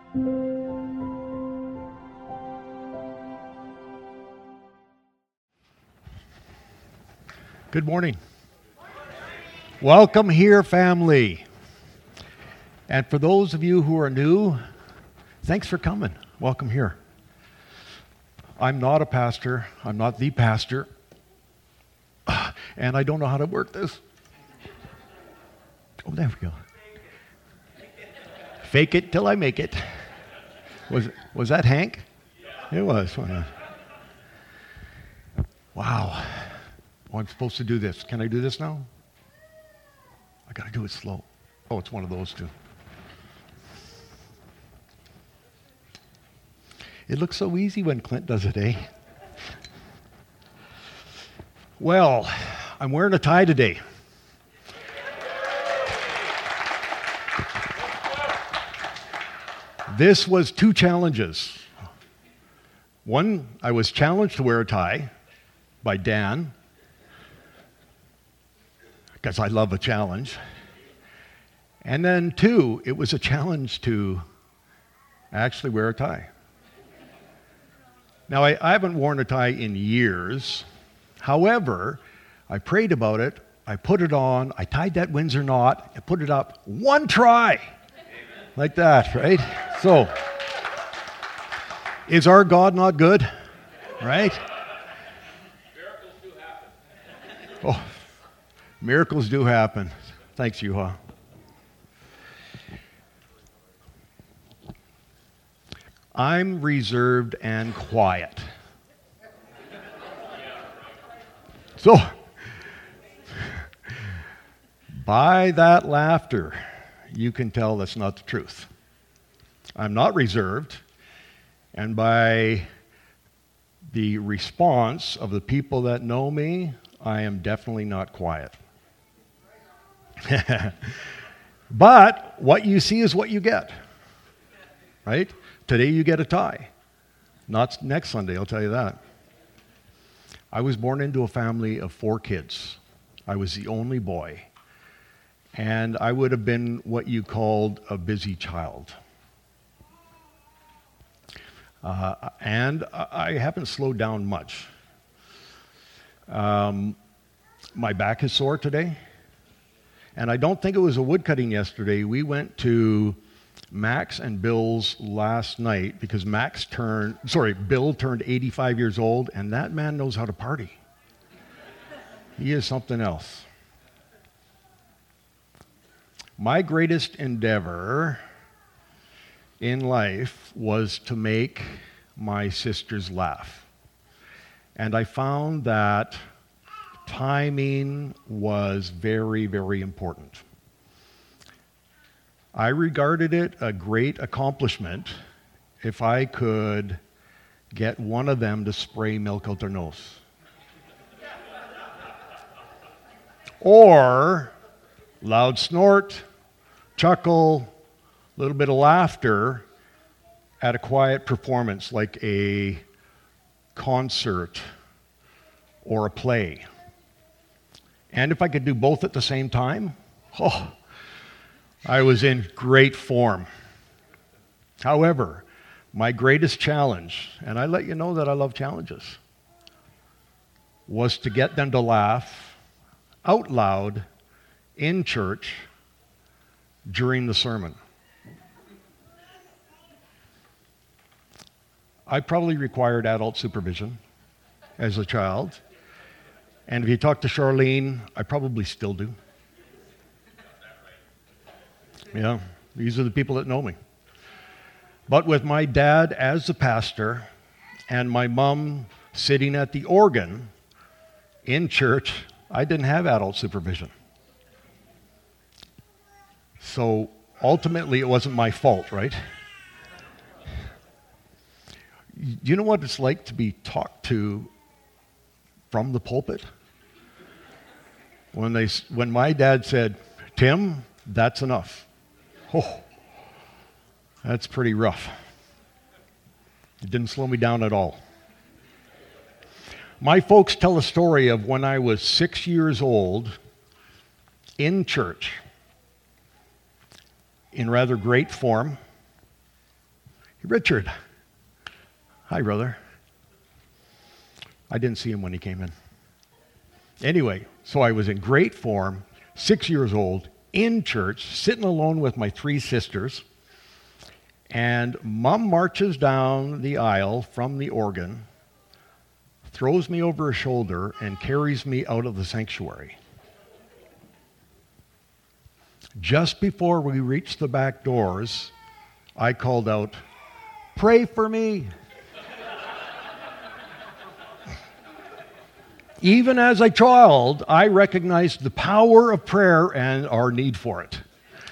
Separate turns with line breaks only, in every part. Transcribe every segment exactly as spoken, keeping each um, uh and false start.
Good morning. Welcome here, family. And for those of you who are new, thanks for coming. Welcome here. I'm not a pastor. I'm not the pastor. And I don't know how to work this. Oh, there we go. Fake it till I make it. Was was that Hank? It was. Wow. Oh, I'm supposed to do this. Can I do this now? I got to do it slow. Oh, it's one of those two. It looks so easy when Clint does it, eh? Well, I'm wearing a tie today. This was two challenges. One, I was challenged to wear a tie by Dan, because I love a challenge. And then two, it was a challenge to actually wear a tie. Now, I, I haven't worn a tie in years. However, I prayed about it, I put it on, I tied that Windsor knot, and put it up one try. Amen. Like that, right? So, is our God not good? Right?
Miracles do happen.
Oh. Miracles do happen. Thanks, Yuha. I'm reserved and quiet. So, by that laughter, you can tell that's not the truth. I'm not reserved, and by the response of the people that know me, I am definitely not quiet. But what you see is what you get, right? Today you get a tie. Not next Sunday, I'll tell you that. I was born into a family of four kids. I was the only boy. And I would have been what you called a busy child. Uh, and I haven't slowed down much. Um, my back is sore today. And I don't think it was a woodcutting yesterday. We went to Max and Bill's last night because Max turned, sorry, Bill turned eighty-five years old, and that man knows how to party. He is something else. My greatest endeavor in life was to make my sisters laugh. And I found that timing was very, very important. I regarded it a great accomplishment if I could get one of them to spray milk out their nose. Or loud snort, chuckle, a little bit of laughter at a quiet performance like a concert or a play. And if I could do both at the same time, oh, I was in great form. However, my greatest challenge, and I let you know that I love challenges, was to get them to laugh out loud in church during the sermon. I probably required adult supervision as a child. And if you talk to Charlene, I probably still do. Yeah, these are the people that know me. But with my dad as the pastor and my mom sitting at the organ in church, I didn't have adult supervision. So ultimately, it wasn't my fault, right? You know what it's like to be talked to from the pulpit? When they, when my dad said, "Tim, that's enough." Oh, that's pretty rough. It didn't slow me down at all. My folks tell a story of when I was six years old in church, in rather great form, Richard. Hi, brother. I didn't see him when he came in. Anyway, so I was in great form, six years old, in church, sitting alone with my three sisters, and Mom marches down the aisle from the organ, throws me over her shoulder, and carries me out of the sanctuary. Just before we reached the back doors, I called out, "Pray for me." Even as a child, I recognized the power of prayer and our need for it.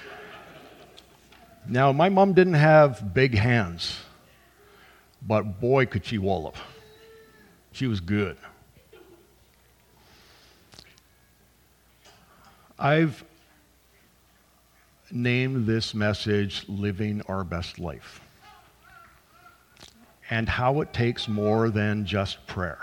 Now, my mom didn't have big hands, but boy, could she wallop. She was good. I've named this message Living Our Best Life, and how it takes more than just prayer.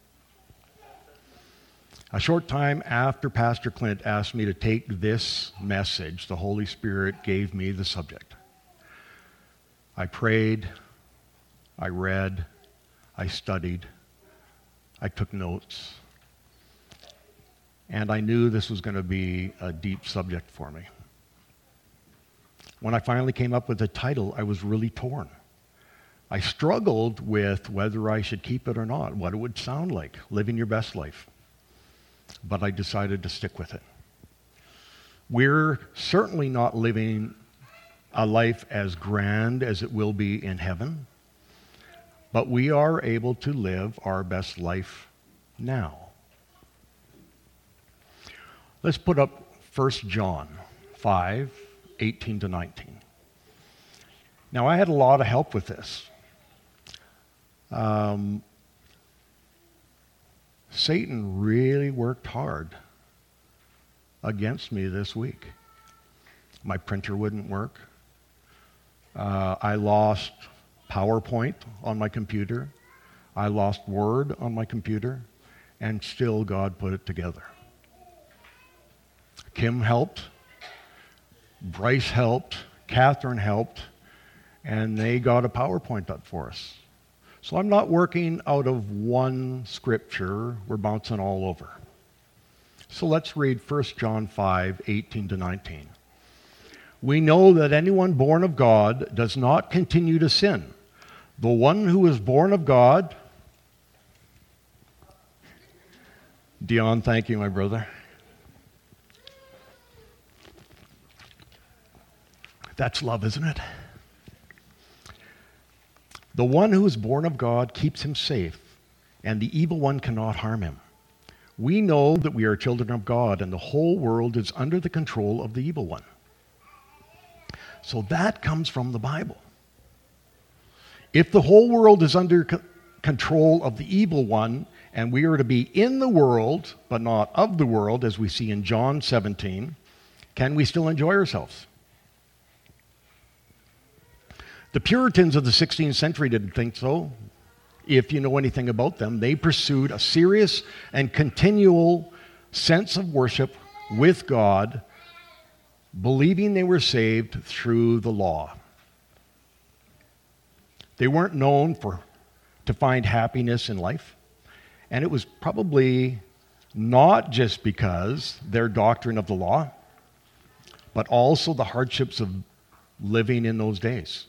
A short time after Pastor Clint asked me to take this message, the Holy Spirit gave me the subject. I prayed, I read, I studied, I took notes, and I knew this was going to be a deep subject for me. When I finally came up with the title, I was really torn. I struggled with whether I should keep it or not, what it would sound like, living your best life. But I decided to stick with it. We're certainly not living a life as grand as it will be in heaven, but we are able to live our best life now. Let's put up First John five, eighteen to nineteen. Now, I had a lot of help with this. Um, Satan really worked hard against me this week. My printer wouldn't work. Uh, I lost PowerPoint on my computer. I lost Word on my computer. And still God put it together. Kim helped. Bryce helped. Catherine helped. And they got a PowerPoint up for us. So I'm not working out of one scripture. We're bouncing all over. So let's read First John five, eighteen to nineteen. We know that anyone born of God does not continue to sin. The one who is born of God... Dion, thank you, my brother. That's love, isn't it? The one who is born of God keeps him safe, and the evil one cannot harm him. We know that we are children of God, and the whole world is under the control of the evil one. So that comes from the Bible. If the whole world is under co- control of the evil one, and we are to be in the world, but not of the world, as we see in John seventeen, can we still enjoy ourselves? The Puritans of the sixteenth century didn't think so. If you know anything about them, they pursued a serious and continual sense of worship with God, believing they were saved through the law. They weren't known for to find happiness in life, and it was probably not just because their doctrine of the law, but also the hardships of living in those days.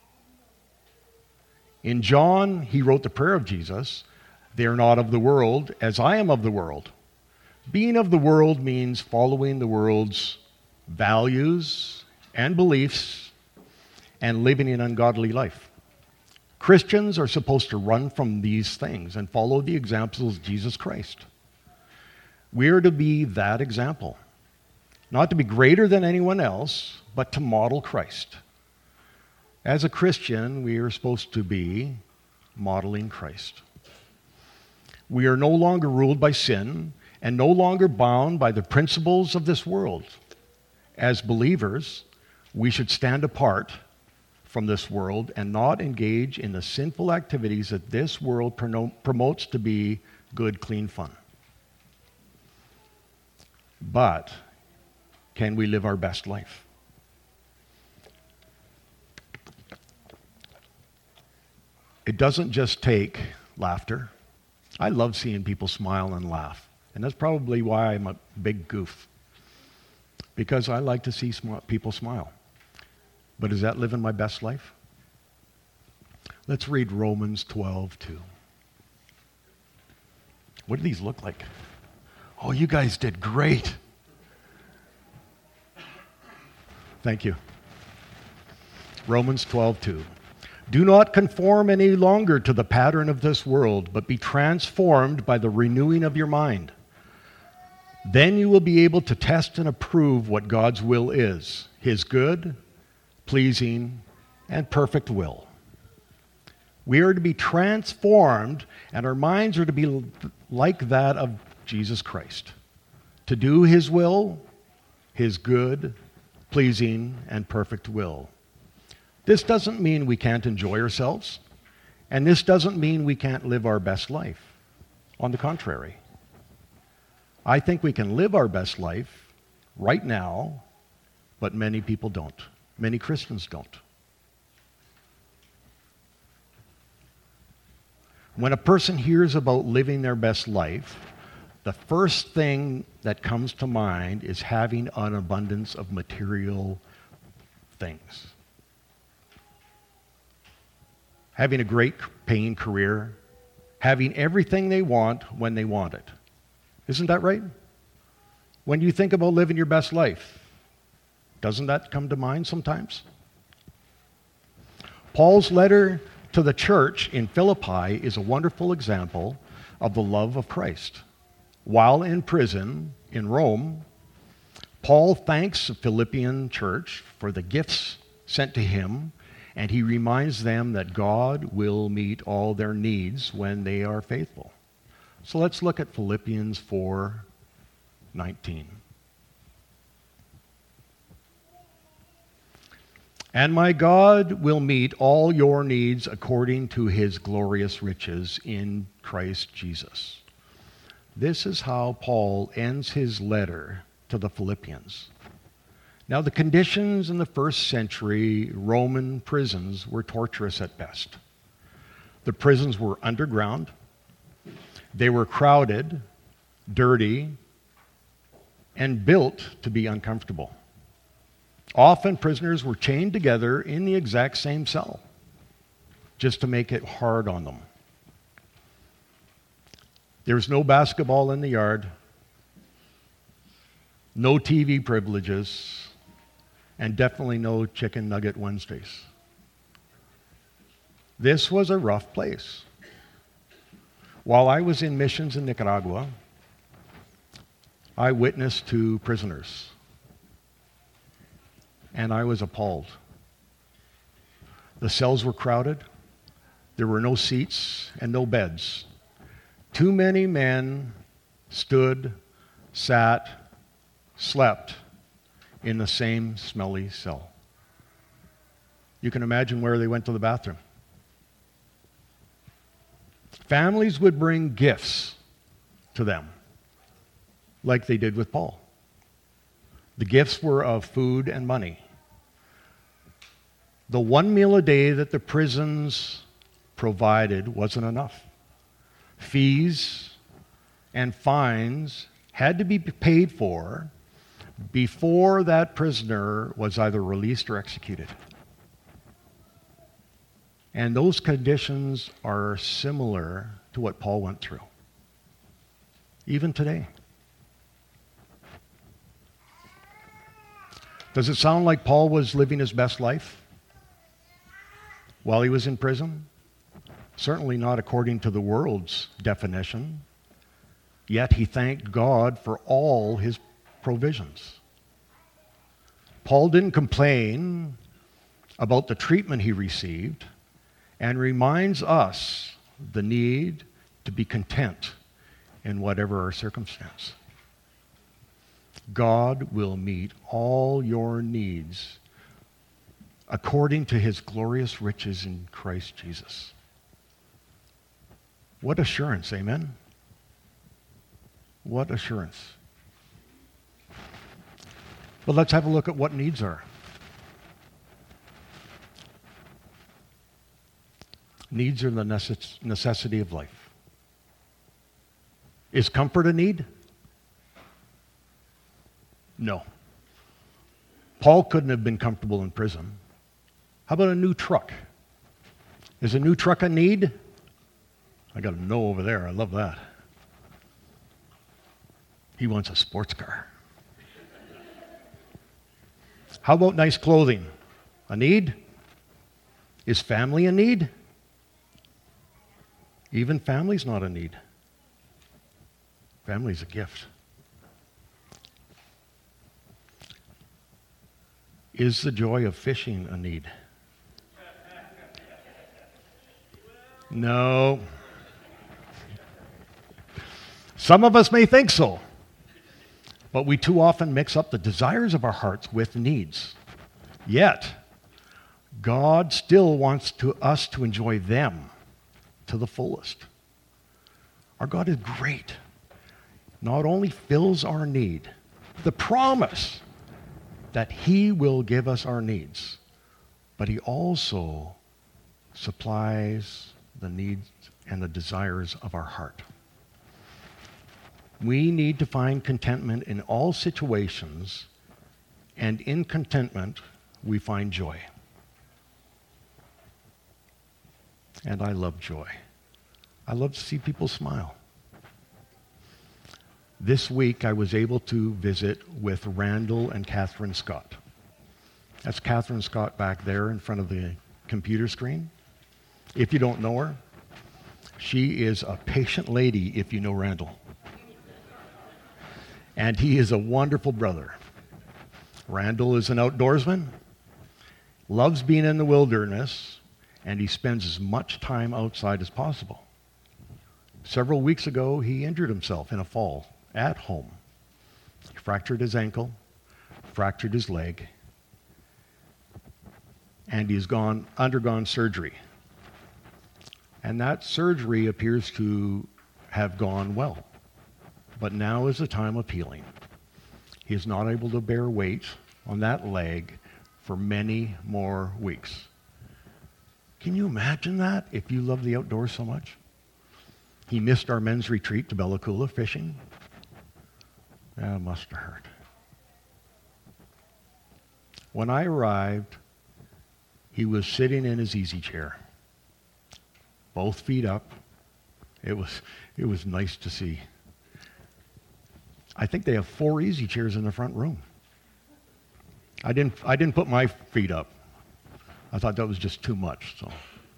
In John, he wrote the prayer of Jesus, "They are not of the world, as I am of the world." Being of the world means following the world's values and beliefs and living an ungodly life. Christians are supposed to run from these things and follow the examples of Jesus Christ. We are to be that example, not to be greater than anyone else, but to model Christ. As a Christian, we are supposed to be modeling Christ. We are no longer ruled by sin and no longer bound by the principles of this world. As believers, we should stand apart from this world and not engage in the sinful activities that this world promotes to be good, clean fun. But can we live our best life? It doesn't just take laughter. I love seeing people smile and laugh. And that's probably why I'm a big goof. Because I like to see sm- people smile. But is that living my best life? Let's read Romans twelve two. What do these look like? Oh, you guys did great. Thank you. Romans twelve two. Do not conform any longer to the pattern of this world, but be transformed by the renewing of your mind. Then you will be able to test and approve what God's will is, his good, pleasing, and perfect will. We are to be transformed, and our minds are to be like that of Jesus Christ, to do his will, his good, pleasing, and perfect will. This doesn't mean we can't enjoy ourselves, and this doesn't mean we can't live our best life. On the contrary, I think we can live our best life right now, but many people don't. Many Christians don't. When a person hears about living their best life, the first thing that comes to mind is having an abundance of material things. Having a great paying career, having everything they want when they want it. Isn't that right? When you think about living your best life, doesn't that come to mind sometimes? Paul's letter to the church in Philippi is a wonderful example of the love of Christ. While in prison in Rome, Paul thanks the Philippian church for the gifts sent to him, and he reminds them that God will meet all their needs when they are faithful. So let's look at Philippians four nineteen. And my God will meet all your needs according to his glorious riches in Christ Jesus. This is how Paul ends his letter to the Philippians. Now, the conditions in the first century Roman prisons were torturous at best. The prisons were underground. They were crowded, dirty, and built to be uncomfortable. Often prisoners were chained together in the exact same cell, just to make it hard on them. There was no basketball in the yard, no T V privileges, and definitely no Chicken Nugget Wednesdays. This was a rough place. While I was in missions in Nicaragua, I witnessed to prisoners, and I was appalled. The cells were crowded. There were no seats and no beds. Too many men stood, sat, slept in the same smelly cell. You can imagine where they went to the bathroom. Families would bring gifts to them, like they did with Paul. The gifts were of food and money. The one meal a day that the prisons provided wasn't enough. Fees and fines had to be paid for before that prisoner was either released or executed. And those conditions are similar to what Paul went through, even today. Does it sound like Paul was living his best life while he was in prison? Certainly not according to the world's definition. Yet he thanked God for all his provisions. Paul didn't complain about the treatment he received and reminds us the need to be content in whatever our circumstance. God will meet all your needs according to his glorious riches in Christ Jesus. What assurance, amen? What assurance. But let's have a look at what needs are. Needs are the necess- necessity of life. Is comfort a need? No. Paul couldn't have been comfortable in prison. How about a new truck? Is a new truck a need? I got a no over there. I love that. He wants a sports car. How about nice clothing? A need? Is family a need? Even family's not a need. Family's a gift. Is the joy of fishing a need? No. Some of us may think so, but we too often mix up the desires of our hearts with needs. Yet, God still wants to, us to enjoy them to the fullest. Our God is great. Not only fills our need, the promise that He will give us our needs, but He also supplies the needs and the desires of our heart. We need to find contentment in all situations, and in contentment, we find joy. And I love joy. I love to see people smile. This week, I was able to visit with Randall and Catherine Scott. That's Catherine Scott back there in front of the computer screen. If you don't know her, she is a patient lady if you know Randall. And he is a wonderful brother. Randall is an outdoorsman, loves being in the wilderness, and he spends as much time outside as possible. Several weeks ago, he injured himself in a fall at home. He fractured his ankle, fractured his leg, and he's gone undergone surgery. And that surgery appears to have gone well. But now is the time of healing. He is not able to bear weight on that leg for many more weeks. Can you imagine that if you love the outdoors so much? He missed our men's retreat to Bella Coola fishing. That must have hurt. When I arrived, he was sitting in his easy chair, both feet up. It was, it was nice to see. I think they have four easy chairs in the front room. I didn't, I didn't put my feet up. I thought that was just too much. So,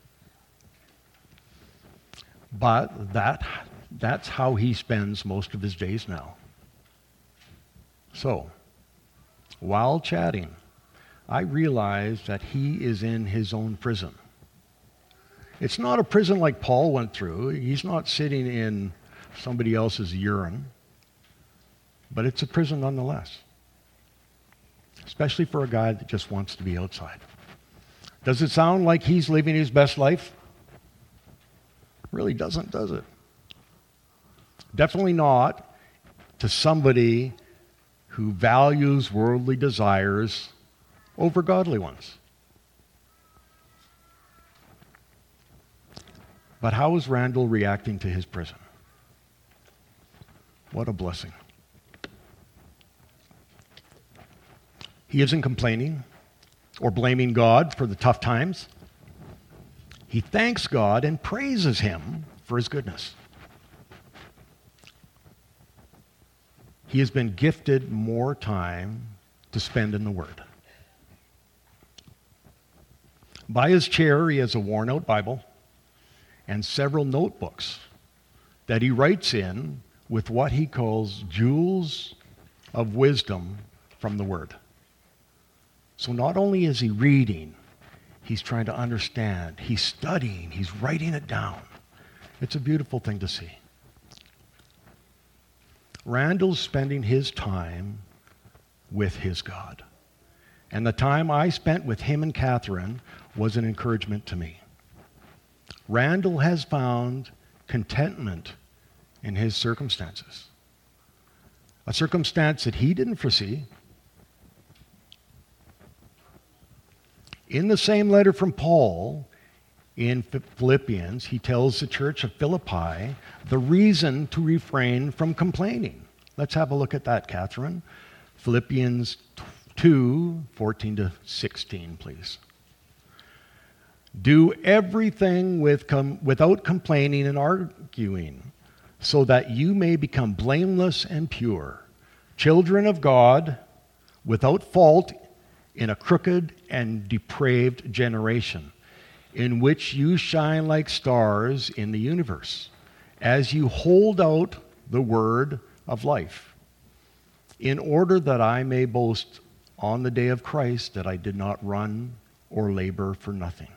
but that, that's how he spends most of his days now. So, while chatting, I realized that he is in his own prison. It's not a prison like Paul went through. He's not sitting in somebody else's urine. But it's a prison nonetheless, especially for a guy that just wants to be outside. Does it sound like he's living his best life? Really doesn't, does it? Definitely not to somebody who values worldly desires over godly ones. But how is Randall reacting to his prison? What a blessing. He isn't complaining or blaming God for the tough times. He thanks God and praises Him for His goodness. He has been gifted more time to spend in the Word. By his chair, he has a worn-out Bible and several notebooks that he writes in with what he calls jewels of wisdom from the Word. So not only is he reading, he's trying to understand, he's studying, he's writing it down. It's a beautiful thing to see. Randall's spending his time with his God. And the time I spent with him and Catherine was an encouragement to me. Randall has found contentment in his circumstances. A circumstance that he didn't foresee. In the same letter from Paul, in Philippians, he tells the church of Philippi the reason to refrain from complaining. Let's have a look at that, Catherine. Philippians two, fourteen to sixteen, please. Do everything with com- without complaining and arguing, so that you may become blameless and pure, children of God, without fault in a crooked and depraved generation, in which you shine like stars in the universe, as you hold out the word of life, in order that I may boast on the day of Christ that I did not run or labor for nothing.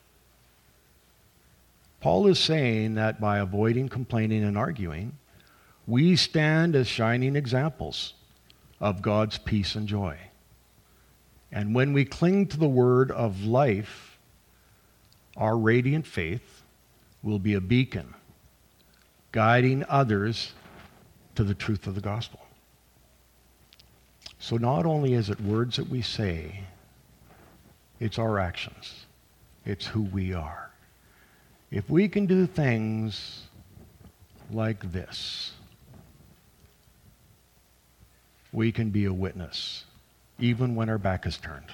Paul is saying that by avoiding complaining and arguing, we stand as shining examples of God's peace and joy. And when we cling to the word of life, our radiant faith will be a beacon, guiding others to the truth of the gospel. So not only is it words that we say, it's our actions. It's who we are. If we can do things like this, we can be a witness, even when our back is turned.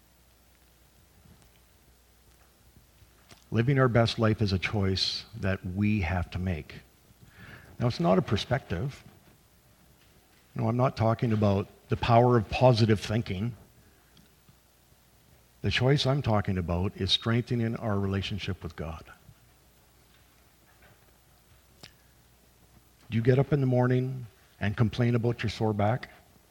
Living our best life is a choice that we have to make. Now, it's not a perspective. No, I'm not talking about the power of positive thinking. The choice I'm talking about is strengthening our relationship with God. Do you get up in the morning and complain about your sore back?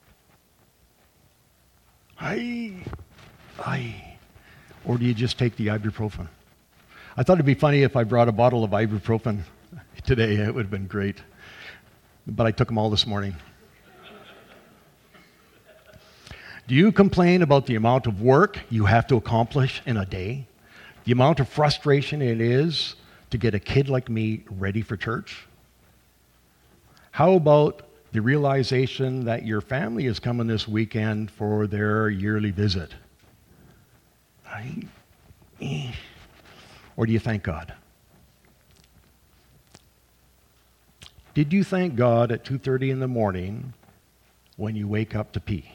Aye, aye. Or do you just take the ibuprofen? I thought it'd be funny if I brought a bottle of ibuprofen today. It would have been great. But I took them all this morning. Do you complain about the amount of work you have to accomplish in a day? The amount of frustration it is to get a kid like me ready for church? How about the realization that your family is coming this weekend for their yearly visit? I, eh. Or do you thank God? Did you thank God at two thirty in the morning when you wake up to pee?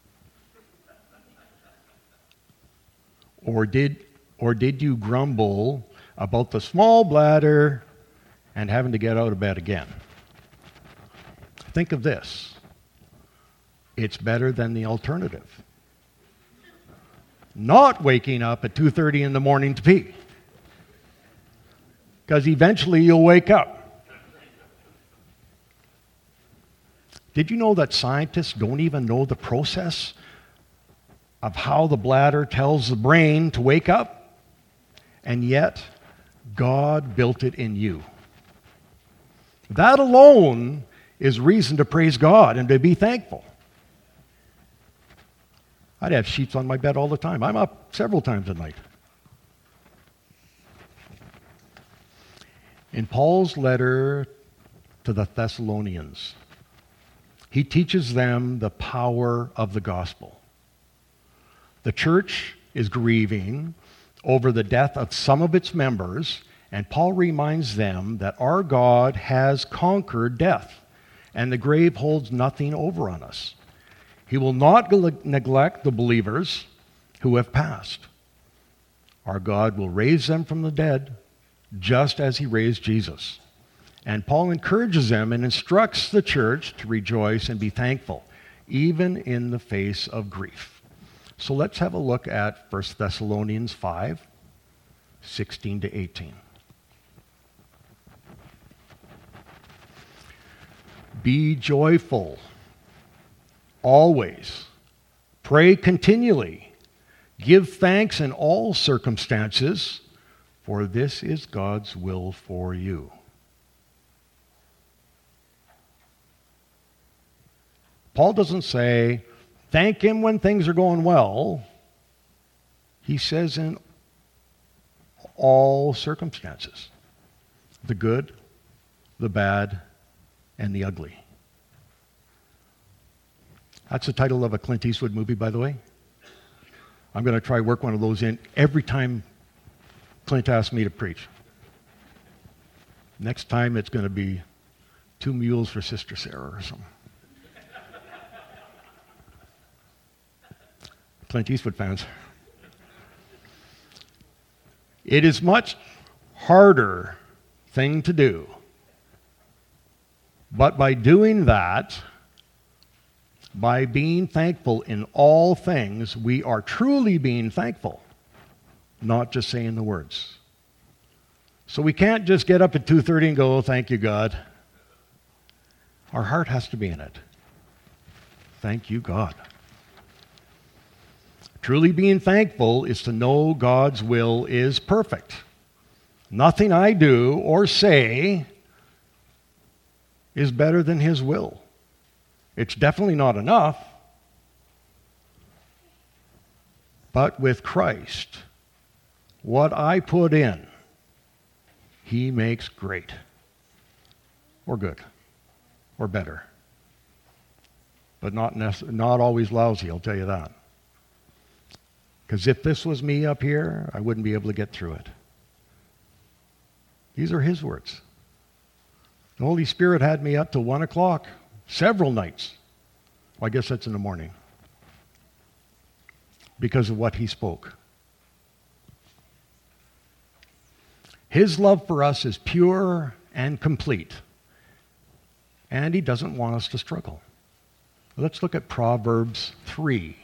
Or did, or did you grumble about the small bladder and having to get out of bed again? Think of this. It's better than the alternative. Not waking up at two thirty in the morning to pee. Because eventually you'll wake up. Did you know that scientists don't even know the process of how the bladder tells the brain to wake up? And yet, God built it in you. That alone is reason to praise God and to be thankful. I'd have sheets on my bed all the time. I'm up several times a night. In Paul's letter to the Thessalonians, he teaches them the power of the gospel. The church is grieving over the death of some of its members, and Paul reminds them that our God has conquered death, and the grave holds nothing over on us. He will not neglect the believers who have passed. Our God will raise them from the dead, just as he raised Jesus. And Paul encourages them and instructs the church to rejoice and be thankful, even in the face of grief. So let's have a look at First Thessalonians five, sixteen to eighteen. Be joyful always. Pray continually. Give thanks in all circumstances, for this is God's will for you. Paul doesn't say, thank him when things are going well. He says in all circumstances. The good, the bad, and the ugly. That's the title of a Clint Eastwood movie, by the way. I'm going to try work one of those in every time Clint asked me to preach. Next time it's going to be two mules for Sister Sarah or something. Clint Eastwood fans. It is much harder thing to do. But by doing that, by being thankful in all things, we are truly being thankful, not just saying the words. So we can't just get up at two thirty and go, oh, thank you, God. Our heart has to be in it. Thank you, God. Truly being thankful is to know God's will is perfect. Nothing I do or say is better than His will. It's definitely not enough. But with Christ, what I put in, He makes great, or good, or better. But not, nece- not always lousy, I'll tell you that. Because if this was me up here, I wouldn't be able to get through it. These are His words. The Holy Spirit had me up till one o'clock, several nights. Well, I guess that's in the morning. Because of what He spoke. His love for us is pure and complete. And He doesn't want us to struggle. Let's look at Proverbs three.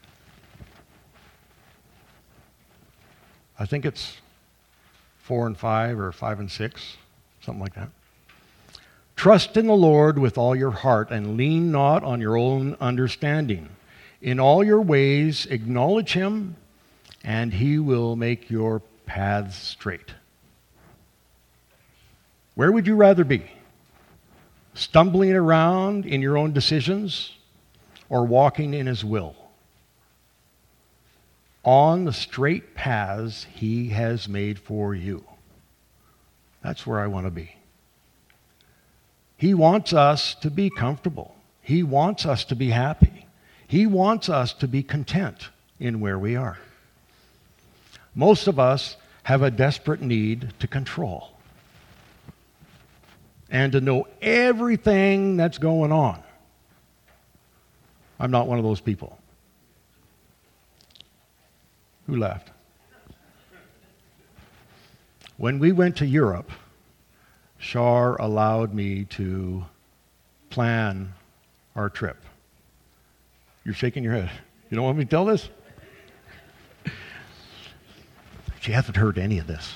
I think it's four and five or five and six, something like that. Trust in the Lord with all your heart and lean not on your own understanding. In all your ways acknowledge Him, and He will make your paths straight. Where would you rather be? Stumbling around in your own decisions or walking in His will? On the straight paths He has made for you. That's where I want to be. He wants us to be comfortable. He wants us to be happy. He wants us to be content in where we are. Most of us have a desperate need to control and to know everything that's going on. I'm not one of those people. Who laughed? When we went to Europe, Shar allowed me to plan our trip. You're shaking your head. You don't want me to tell this? She hasn't heard any of this.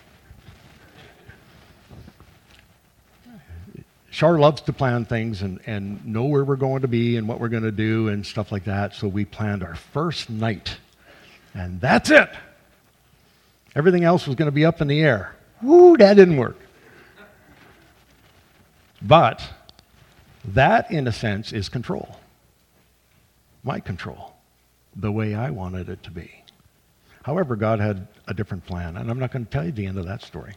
Shar loves to plan things and, and know where we're going to be and what we're going to do and stuff like that. So we planned our first night. And that's it. Everything else was going to be up in the air. Woo, that didn't work. But that, in a sense, is control. My control. The way I wanted it to be. However, God had a different plan, and I'm not going to tell you the end of that story.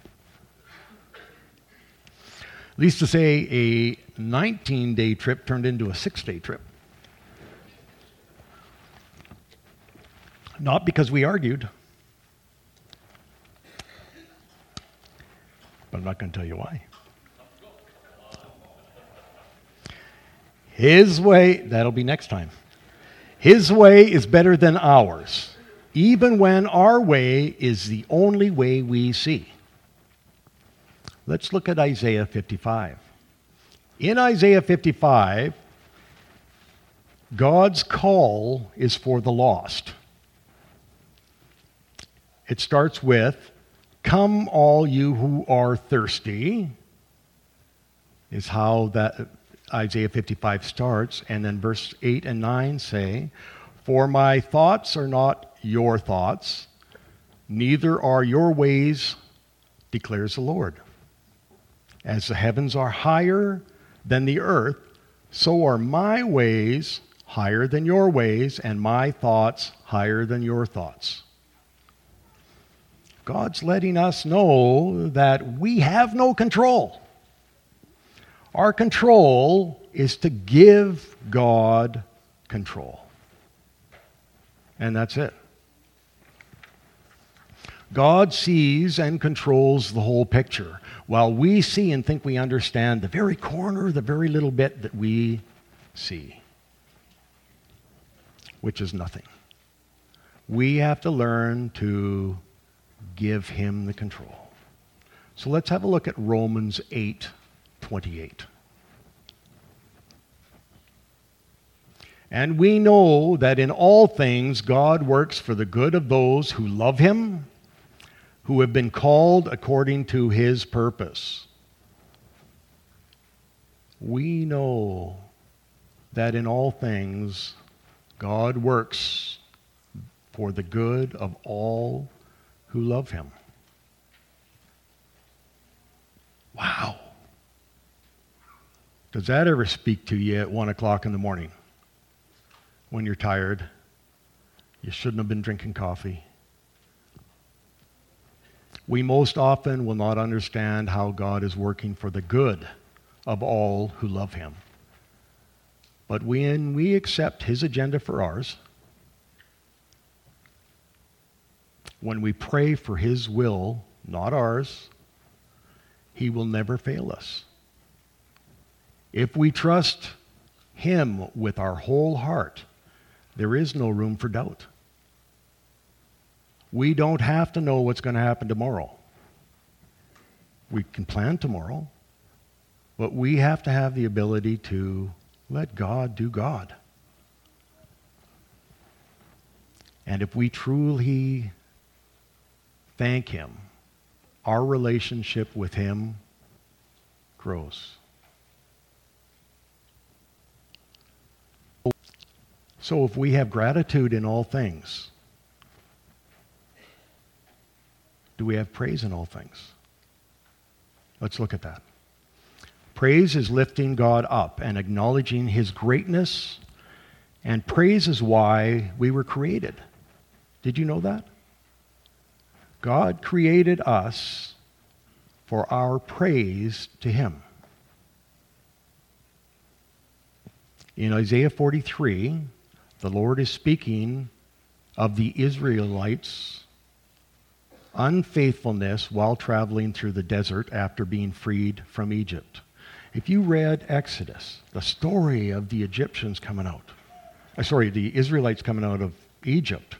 At least to say a nineteen-day trip turned into a six-day trip. Not because we argued, but I'm not going to tell you why. His way, that'll be next time. His way is better than ours, even when our way is the only way we see. Let's look at Isaiah fifty-five. In Isaiah fifty-five, God's call is for the lost. It starts with, "Come all you who are thirsty," is how that Isaiah fifty-five starts. And then verse eight and nine say, "For my thoughts are not your thoughts, neither are your ways, declares the Lord. As the heavens are higher than the earth, so are my ways higher than your ways, and my thoughts higher than your thoughts." God's letting us know that we have no control. Our control is to give God control. And that's it. God sees and controls the whole picture, while we see and think we understand the very corner, the very little bit that we see, which is nothing. We have to learn to give him the control. So let's have a look at Romans eight twenty-eight. And we know that in all things God works for the good of those who love him, who have been called according to his purpose. We know that in all things God works for the good of all who love him. Wow. Does that ever speak to you at one o'clock in the morning when you're tired? You shouldn't have been drinking coffee. We most often will not understand how God is working for the good of all who love him. But when we accept his agenda for ours, when we pray for his will, not ours, he will never fail us. If we trust him with our whole heart, there is no room for doubt. We don't have to know what's going to happen tomorrow. We can plan tomorrow, but we have to have the ability to let God do God. And if we truly thank him, our relationship with him grows. So if we have gratitude in all things, do we have praise in all things? Let's look at that. Praise is lifting God up and acknowledging his greatness, and praise is why we were created. Did you know that? God created us for our praise to him. In Isaiah forty-three, the Lord is speaking of the Israelites' unfaithfulness while traveling through the desert after being freed from Egypt. If you read Exodus, the story of the Egyptians coming out, uh, sorry, the Israelites coming out of Egypt,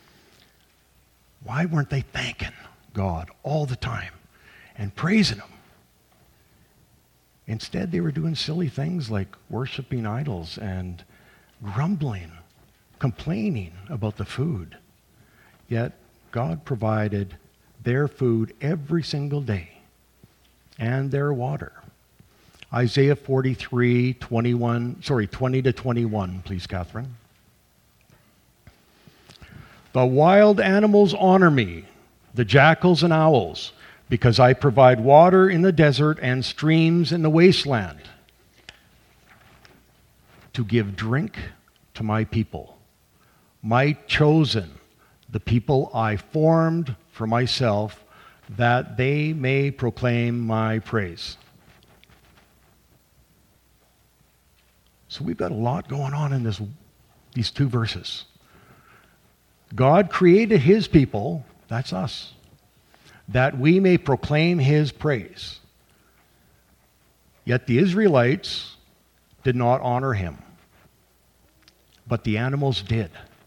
why weren't they thanking God all the time and praising him? Instead, they were doing silly things like worshiping idols and grumbling, complaining about the food. Yet, God provided their food every single day and their water. Isaiah forty-three, twenty-one, sorry, twenty to twenty-one, please, Catherine. The wild animals honor me, the jackals and owls, because I provide water in the desert and streams in the wasteland to give drink to my people, my chosen, the people I formed for myself, that they may proclaim my praise. So we've got a lot going on in this, these two verses. God created his people, that's us, that we may proclaim his praise. Yet the Israelites did not honor him, but the animals did.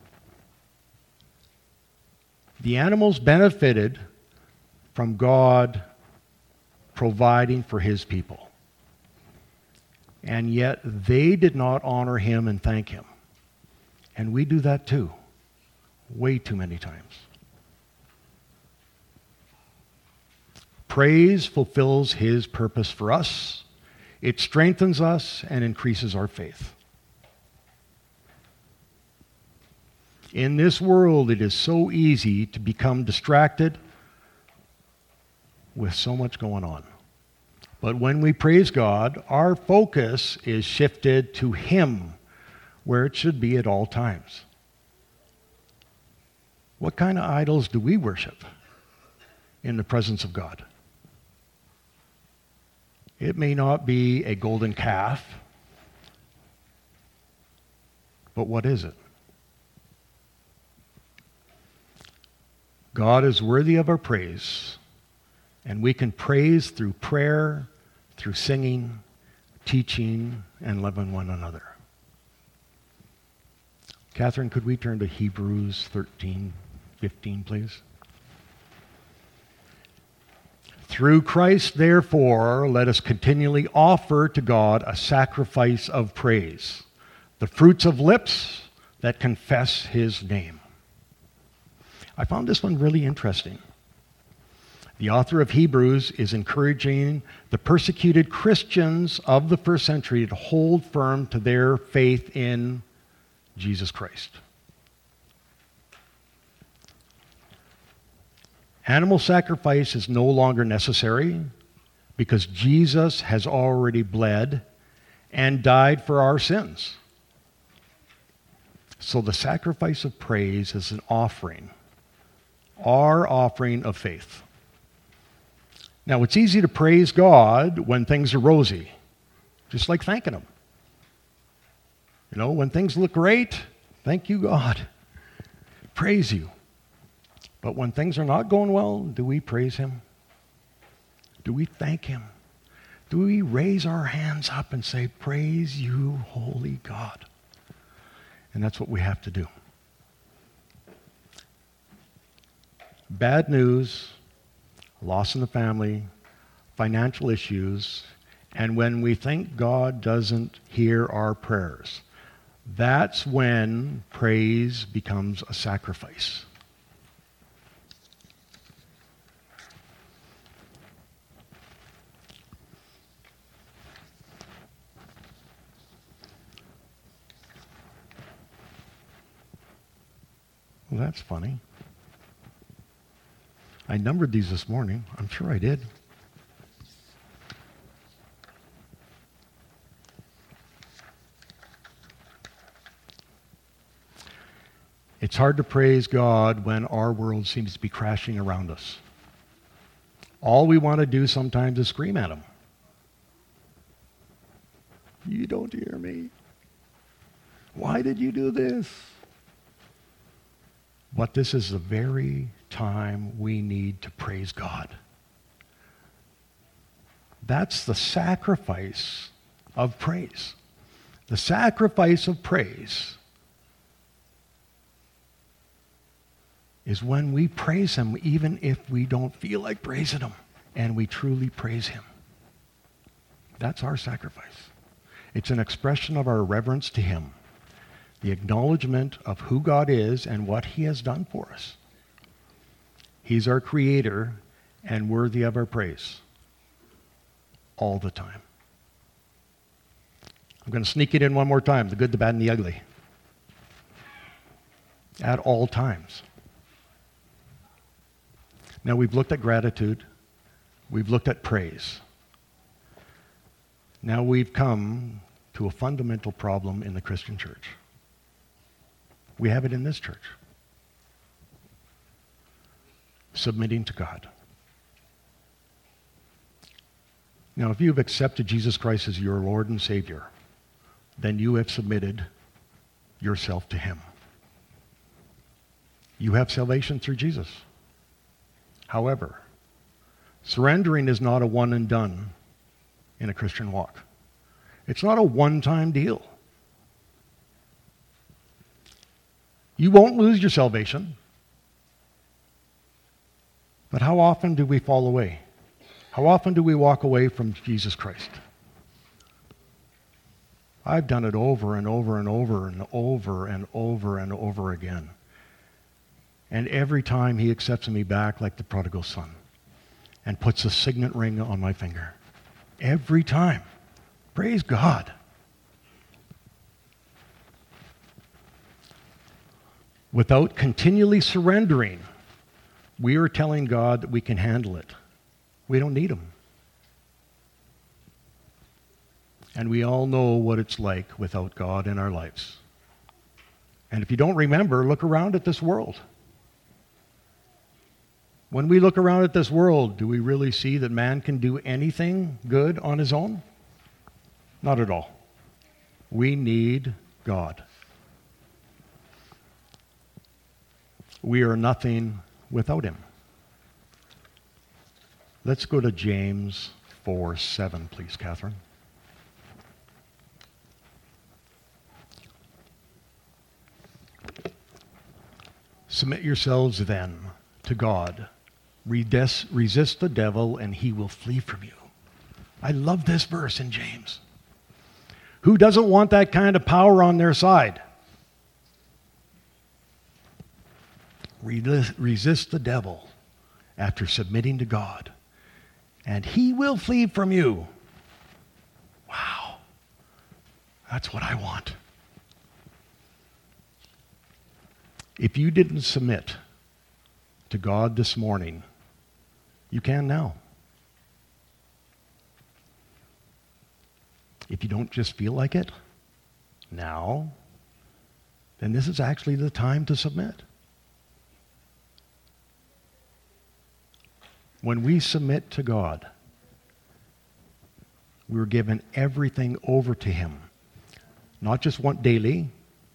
The animals benefited from God providing for his people. And yet they did not honor him and thank him. And we do that too, way too many times. Praise fulfills his purpose for us. It strengthens us and increases our faith. In this world, it is so easy to become distracted with so much going on. But when we praise God, our focus is shifted to him, where it should be at all times. What kind of idols do we worship in the presence of God? It may not be a golden calf, but what is it? God is worthy of our praise, and we can praise through prayer, through singing, teaching, and loving one another. Catherine, could we turn to Hebrews thirteen fifteen, please? Through Christ, therefore, let us continually offer to God a sacrifice of praise, the fruits of lips that confess his name. I found this one really interesting. The author of Hebrews is encouraging the persecuted Christians of the first century to hold firm to their faith in Jesus Christ. Animal sacrifice is no longer necessary because Jesus has already bled and died for our sins. So the sacrifice of praise is an offering, our offering of faith. Now, it's easy to praise God when things are rosy, just like thanking him. You know, when things look great, thank you, God. Praise you. But when things are not going well, do we praise him? Do we thank him? Do we raise our hands up and say, praise you, holy God? And that's what we have to do. Bad news, loss in the family, financial issues, and when we think God doesn't hear our prayers, that's when praise becomes a sacrifice. Well, that's funny. I numbered these this morning. I'm sure I did. It's hard to praise God when our world seems to be crashing around us. All we want to do sometimes is scream at him. You don't hear me. Why did you do this? But this is the very time we need to praise God. That's the sacrifice of praise. The sacrifice of praise is when we praise him even if we don't feel like praising him, and we truly praise him. That's our sacrifice. It's an expression of our reverence to him, the acknowledgement of who God is and what he has done for us. He's our creator and worthy of our praise all the time. I'm going to sneak it in one more time, the good, the bad, and the ugly. At all times. Now, we've looked at gratitude. We've looked at praise. Now we've come to a fundamental problem in the Christian church. We have it in this church. Submitting to God. Now, if you've accepted Jesus Christ as your Lord and Savior, then you have submitted yourself to him. You have salvation through Jesus. However, surrendering is not a one and done in a Christian walk. It's not a one-time deal. You won't lose your salvation. But how often do we fall away? How often do we walk away from Jesus Christ? I've done it over and over and over and over and over and over again. And every time he accepts me back like the prodigal son and puts a signet ring on my finger. Every time. Praise God. Without continually surrendering, we are telling God that we can handle it. We don't need him. And we all know what it's like without God in our lives. And if you don't remember, look around at this world. When we look around at this world, do we really see that man can do anything good on his own? Not at all. We need God. We are nothing without him. Let's go to James four seven, please, Catherine. Submit yourselves then to God. Resist, resist the devil, and he will flee from you. I love this verse in James. Who doesn't want that kind of power on their side? Resist the devil after submitting to God, and he will flee from you. Wow. That's what I want. If you didn't submit to God this morning, you can now. If you don't just feel like it now, then this is actually the time to submit. When we submit to God, we're given everything over to him. Not just one daily,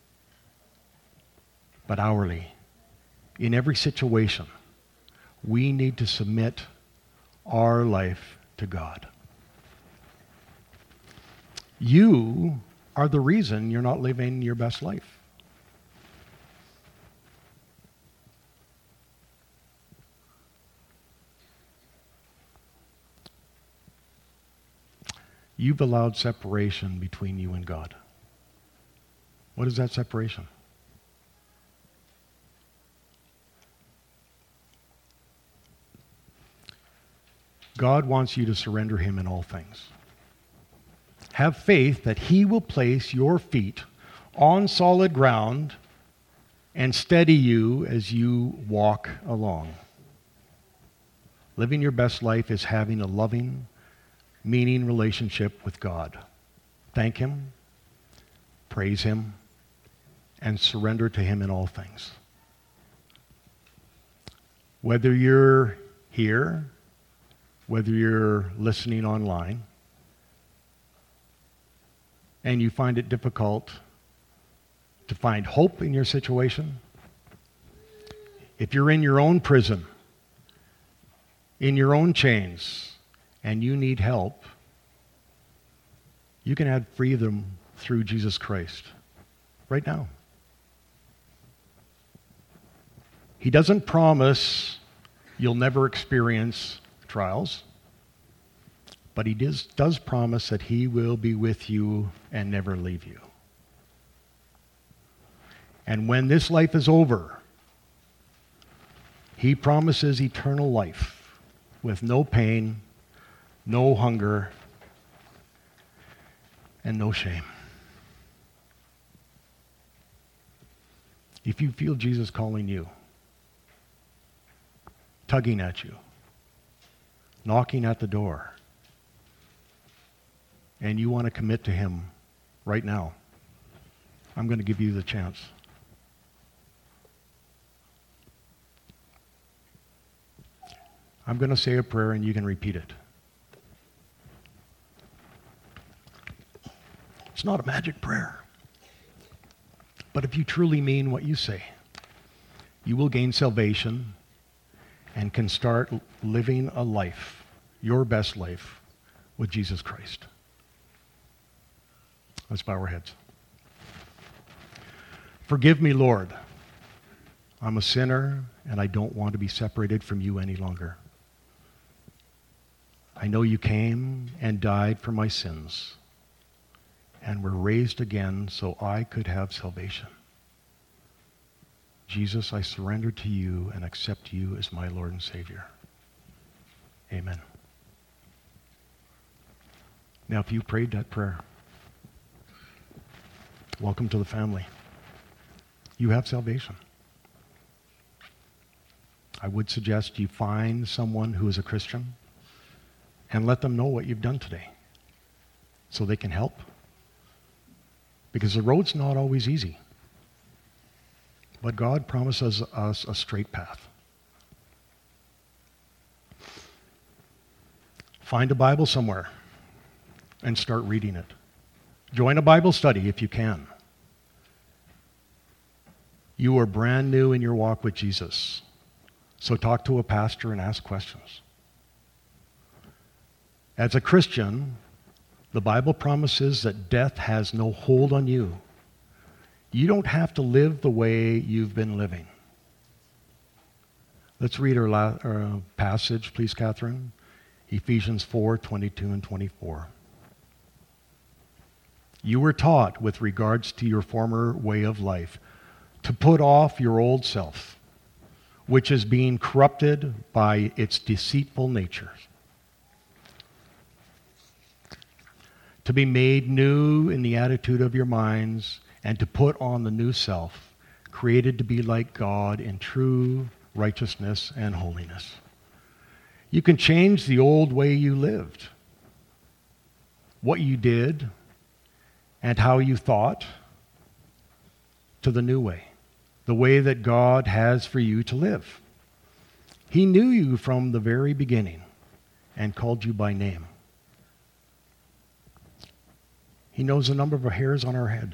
but hourly. In every situation, we need to submit our life to God. You are the reason you're not living your best life. You've allowed separation between you and God. What is that separation? God wants you to surrender him in all things. Have faith that he will place your feet on solid ground and steady you as you walk along. Living your best life is having a loving, meaning relationship with God. Thank him, praise him, and surrender to him in all things. Whether you're here, whether you're listening online, and you find it difficult to find hope in your situation, if you're in your own prison, in your own chains, and you need help, you can have freedom through Jesus Christ right now. He doesn't promise you'll never experience trials, but he does, does promise that he will be with you and never leave you. And when this life is over, he promises eternal life with no pain, no hunger, and no shame. If you feel Jesus calling you, tugging at you, knocking at the door, and you want to commit to him right now, I'm going to give you the chance. I'm going to say a prayer and you can repeat it. It's not a magic prayer. But if you truly mean what you say, you will gain salvation and can start living a life, your best life, with Jesus Christ. Let's bow our heads. Forgive me, Lord. I'm a sinner and I don't want to be separated from you any longer. I know you came and died for my sins and were raised again so I could have salvation. Jesus, I surrender to you and accept you as my Lord and Savior. Amen. Now, if you prayed that prayer, welcome to the family. You have salvation. I would suggest you find someone who is a Christian and let them know what you've done today so they can help. Because the road's not always easy. But God promises us a straight path. Find a Bible somewhere and start reading it. Join a Bible study if you can. You are brand new in your walk with Jesus. So talk to a pastor and ask questions. As a Christian, the Bible promises that death has no hold on you. You don't have to live the way you've been living. Let's read our, la- our uh, passage, please, Catherine. Ephesians four, twenty-two and twenty-four. You were taught with regards to your former way of life to put off your old self, which is being corrupted by its deceitful nature, to be made new in the attitude of your minds, and to put on the new self, created to be like God in true righteousness and holiness. You can change the old way you lived, what you did, and how you thought, to the new way, the way that God has for you to live. He knew you from the very beginning and called you by name. He knows the number of hairs on our head.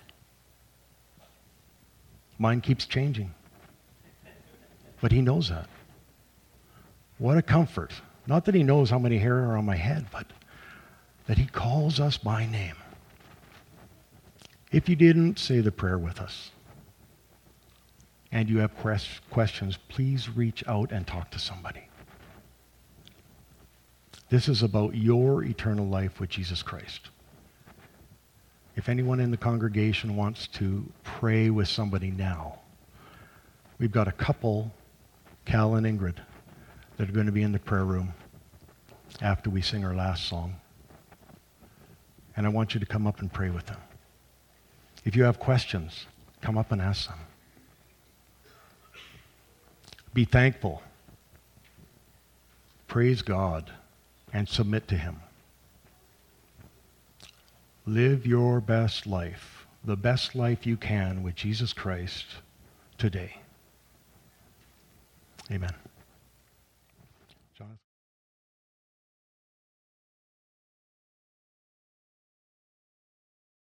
Mine keeps changing. But he knows that. What a comfort. Not that he knows how many hairs are on my head, but that he calls us by name. If you didn't say the prayer with us and you have quest- questions, please reach out and talk to somebody. This is about your eternal life with Jesus Christ. If anyone in the congregation wants to pray with somebody now, we've got a couple, Cal and Ingrid, that are going to be in the prayer room after we sing our last song. And I want you to come up and pray with them. If you have questions, come up and ask them. Be thankful. Praise God and submit to Him. Live your best life, the best life you can with Jesus Christ today. Amen. Jonathan?